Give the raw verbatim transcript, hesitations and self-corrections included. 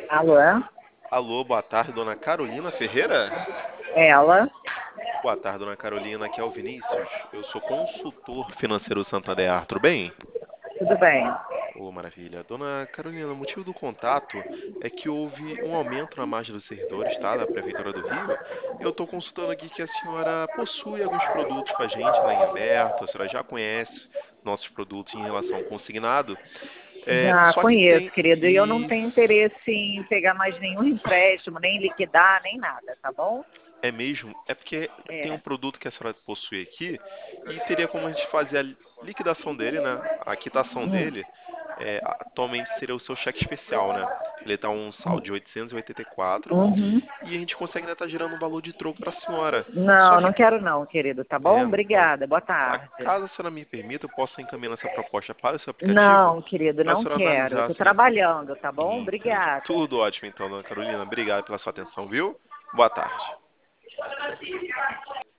Alô? Alô, boa tarde, dona Carolina Ferreira? Ela? Boa tarde, dona Carolina, aqui é o Vinícius. Eu sou consultor financeiro Santander, tudo bem? Tudo bem? Ô, maravilha. Dona Carolina, o motivo do contato é que houve um aumento na margem dos servidores, tá, da Prefeitura do Rio. Eu estou consultando aqui que a senhora possui alguns produtos com a gente lá em aberto, a senhora já conhece nossos produtos em relação ao consignado. É, Já só que conheço, tem querido, e eu não tenho isso. interesse em pegar mais nenhum empréstimo, nem liquidar, nem nada, tá bom? É mesmo? É porque tem um É. produto que a senhora possui aqui e teria como a gente fazer a li- liquidação dele, né? A quitação Hum, dele, é, atualmente seria o seu cheque especial, né? Ele está um saldo de oitocentos e oitenta e quatro e oitenta e quatro uhum. e a gente consegue ainda estar gerando um valor de troco para a senhora. Só Não, que, não quero não, querido, tá bom? é, não quer. Obrigada, boa Tá, tarde. caso a senhora me permita, eu possa encaminhar essa proposta para o seu aplicativo Não, querido, para a não senhora quero. Eu analisar tô assim. trabalhando, tá bom? Entendi. Obrigada. Tudo ótimo então, dona Carolina. Obrigado pela sua atenção, viu? Boa tarde.